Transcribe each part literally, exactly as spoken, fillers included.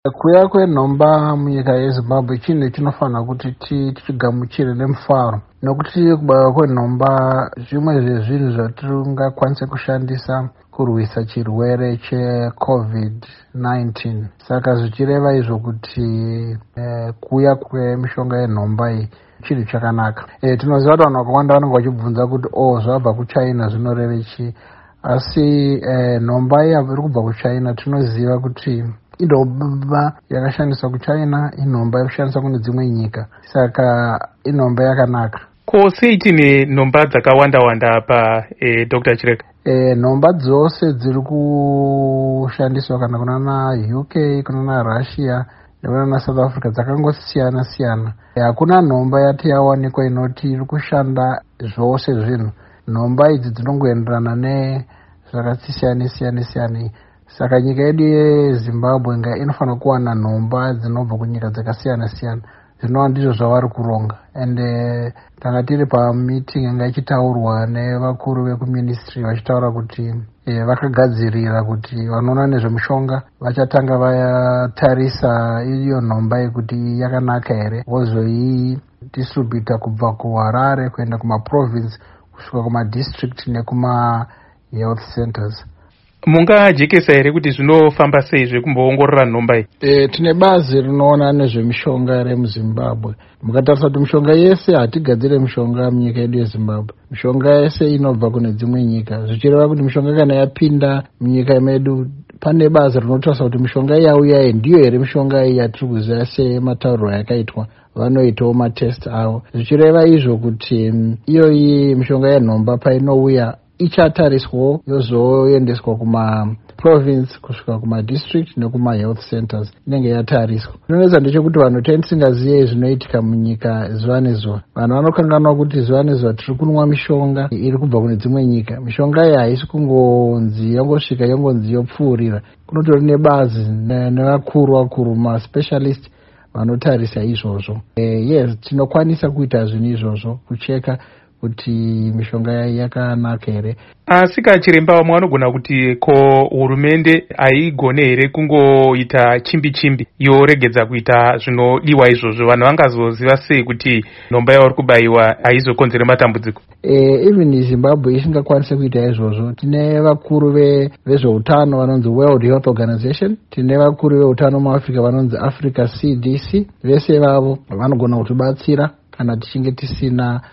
Kuuya kwenhomba munyika yeZimbabwe chinhu chinofanira kuti tichigamuchire nemufaro, nokuti kubaiwa kwenhomba zvimwe zvezvinhu zvatingakwanisa kushandisa kurwisa chirwere checovid nineteen. Saka zvichireva izvo kuti eh, kuuya kwemishonga yenhomba iyi chinhu chakanaka. Eh, tinoziva kuti vanhu vakawanda vanenge vachibvunza kuti o zvabva kuchina zvinoreve chii, asi eh, nhomba iyi iri kubva kuchina tinoziva kuti inhomba yakashandiswa kuchina, inhomba yekushandiswa kune dzimwe nyika, saka inhomba yakanaka. Ko sei tine nhomba dzakawanda-wanda apa eh, Doctor Chireka? Eh, nhomba dzose dziri kushandiswa kana kunana U K, kunana Russia nekunana South Africa dzakangosiyana-siyana. Hakuna eh, nhomba yati yawanikwa inoti iri kushanda zvose zvinhu. Nhomba idzi dzinongoenderana nezvakasiyana-siyana. Saka nyika yedu yeZimbabwe nga inofanira kuwana nhomba dzinobva kunyika dzakasiyana-siyana. Zvinova ndizvo zvavari kuronga. Ende tanga tiri pameeting yanga ichitaurwa nevakuru vekuministry vachitaura kuti e, vakagadzirira kuti vanoona nezvemishonga vachatanga vatarisa iyo nhomba yekuti yakanaka here, vozoidistributa kubva kuHarare kuenda kumaprovince kusvika kumadistrict nekumahealth centers. Mungajekesa here kuti zvinofamba sei zvekumboongorora nhomba iyi? E, tine bazi rinoona nezvemishonga remuZimbabwe. Mukatarisa kuti mishonga yese hatigadzire mishonga munyika yedu yeZimbabwe. Mishonga yese inobva kune dzimwe nyika, zvichireva kuti mishonga kana yapinda munyika medu pane bazi rinotarisa kuti mishonga yauya iyi ndiyo here mishonga iyi yatiri kuziva sematauriro yakaitwa. Vanoitawo matest avo, zvichireva izvo kuti iyoyi mishonga yenhomba painouya ichatariswawo yozoendeswa kumaprovince kusvika kumadistrict nekumahealth centers, inenge yatariswa. Zvinonetsa ndechekuti vanhu tenge tisingazive zvinoitika munyika zuva nezuva. Vanhu vanokanganwa kuti zuva nezuva tiri kunwa mishonga iri kubva kune dzimwe nyika. Mishonga iyi haisi kungonzi yongosvika yongonzi yopfuurira. Kunotori nebazi nevakuru vakuru maspecialist vanotarisa izvozvo. Eh, yes, tinokwanisa kuita zvinhu izvozvo, kucheka kuti mishonga yakanaka here. Asi kachiremba vamwe vanogona kuti ko hurumende haigone here kungoita chimbi-chimbi yoregedza kuita zvinodiwa izvozvo? Vanhu vangazoziva sei kuti nhomba yavari kubayiwa haizokonzere matambudziko? Eh, even Zimbabwe isingakwanise kuita izvozvo, tine vakuru vezveutano vanonzi World Health Organization, tine vakuru veutano muAfrica vanonzi Africa C D C. Vese vavo vanogona kutibatsira kana tichinge tisina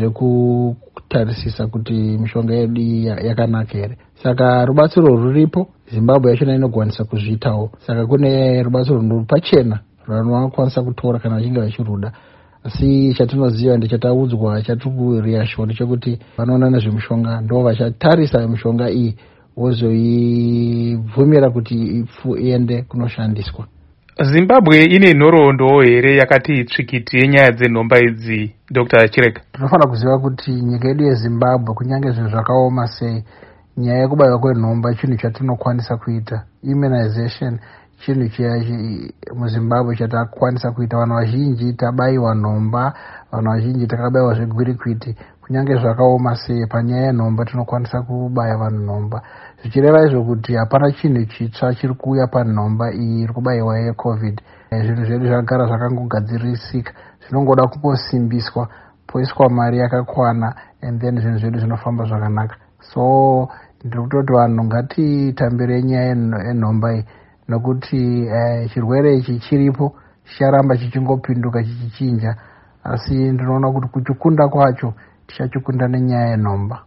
zvekutarisisa kuti mishonga yedu yakanaka here. Saka rubatsiro ruripo, Zimbabwe yachona inogwanisa kuzviitawo. Saka kune rubatsiro ruri pachena vanhu vanokwanisa kutora kana vachinge vachiruda. Asi chatinoziva ndechataudzwa chatiri kuriashwa ndechekuti vanoona nezvemishonga ndo vachatarisa mishonga iyi vozoibvumira kuti iende kunoshandiswa. Zimbabwe ine nhoroondo here yakati tsvikiti yenyaya dzenhomba idzi, Doctor Chireka? Tinofanira kuziva kuti nyika yedu yeZimbabwe kunyange zvinhu zvakaoma sei, nyaya yekubayiwa kwenhomba chinhu chatinokwanisa kuita. Immunization chinhu muZimbabwe chatakwanisa kuita. Vanhu vazhinji tabayiwa nhomba, vanhu vazhinji takabayiwa zvegwirikwiti. Kunyange zvakaoma sei, panyaya yenhomba tinokwanisa kubaya vanhu nhomba. Zvichireva izvo kuti hapana chinhu chitsva chiri kuuya panhomba iyi iri kubayiwa yecovid. Zvinhu zvedu zvagara zvakangogadzirisika, zvinongoda kungosimbiswa, poiswa mari yakakwana, and then zvinhu zvedu zvinofamba zvakanaka. So ndiri kutoti vanhu ngatitambire nyaya yenhomba iyi, nokuti eh, chirwere ichi chiripo, chicharamba chichingopinduka chichichinja, asi ndinoona kuti kuchikunda kwacho tichachikunda nenyaya yenhomba.